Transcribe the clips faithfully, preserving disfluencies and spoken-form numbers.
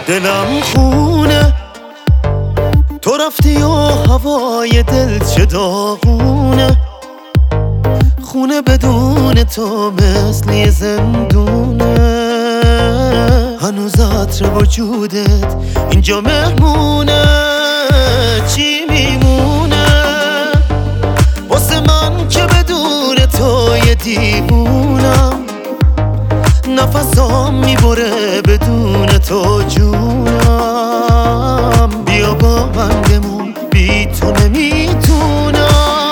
دلم خونه تو رفتی و هوای دل چه داغونه، خونه بدون تو مثل یه زندونه، هنوز عطر وجودت اینجا مهمونه. چی میمونه واسه من که بدون تو یه دیوونم، نفسام میبره بدون تو جونم. بیا با من بمون بی تو نمیتونم،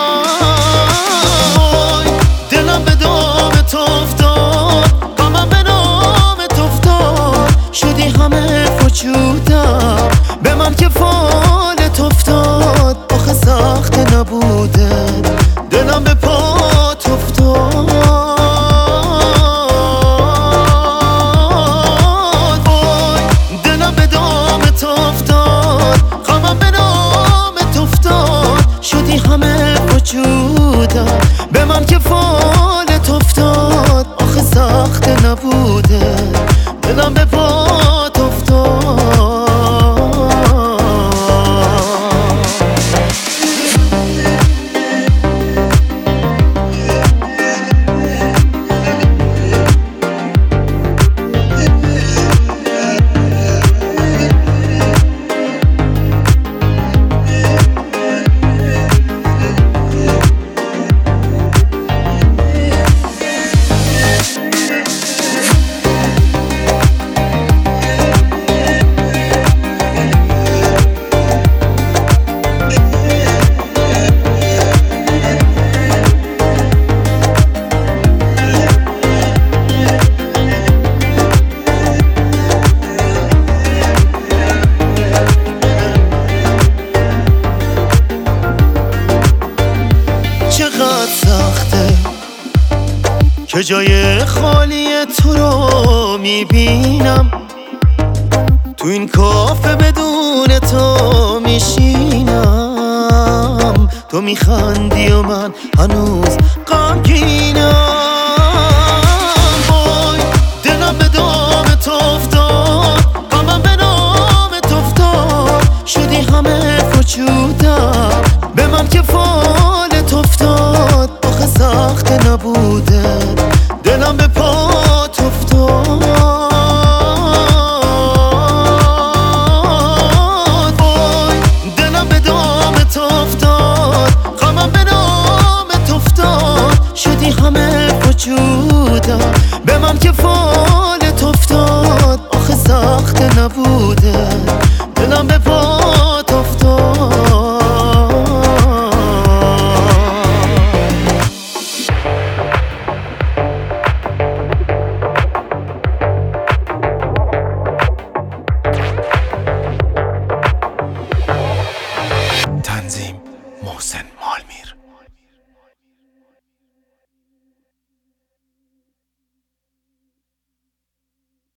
دلم به دام تو افتاد، غمم به نام تو افتاد، شدی همه وجودم به من که فالت افتاد. آخه سخت نبوده دلم به پات افتاد، به من که فالت افتاد. آخه سخت نبوده دلم به پات افتاد. چقدر سخته که جای خالی تو رو میبینم، تو این کافه بدون تو میشینم. تو میخندی و من هنوز غمگینم.